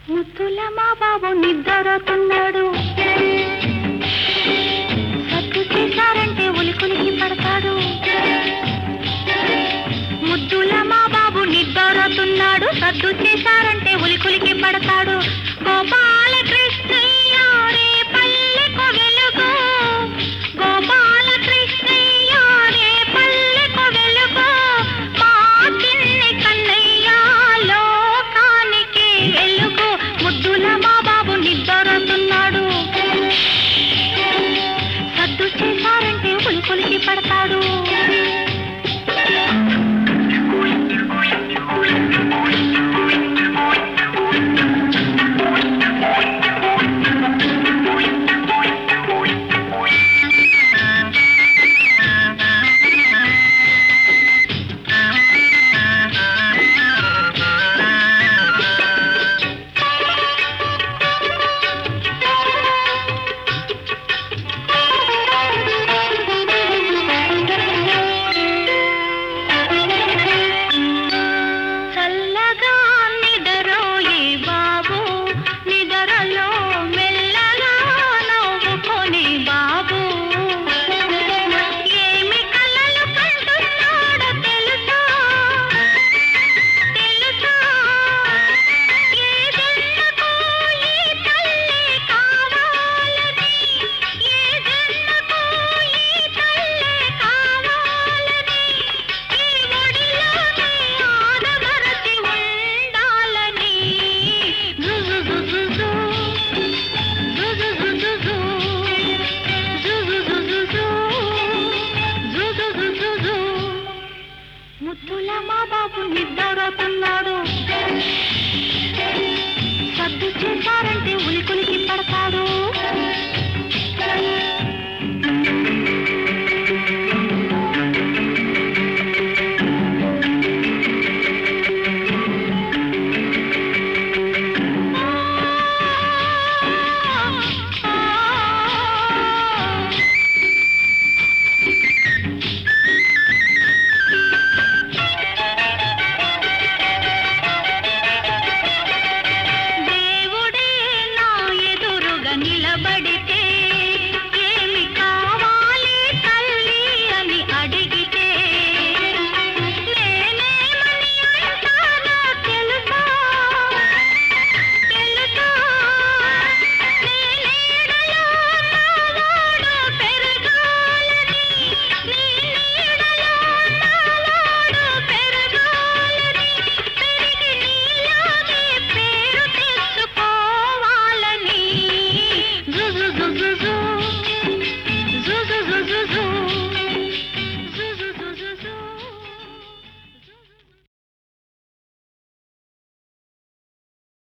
ముద్దుల మా బాబు నిద్రపోతున్నాడు. సత్తు చేశారంటే ఉలికులికి పడతాడు. ముద్దుల మా బాబు నిద్రపోతున్నాడు. సద్దు చేశారంటే ఉలికులికి పడతాడు. గోపాలకృష్ణయ్య రే పల్లెకు వెలుగు, గోపాలకృష్ణయ్య రే పల్లెకు వెలుగు, మా చిన్ని కన్నయ్య లోకానికి ఎలుగు. ముద్దుల మా బాబు నిద్రపోతున్నాడు. సద్దు చేశారంటే ఉలికులికి పడతాడు. ముద్దుల మా బాబు నిద్రపోతున్నాడు.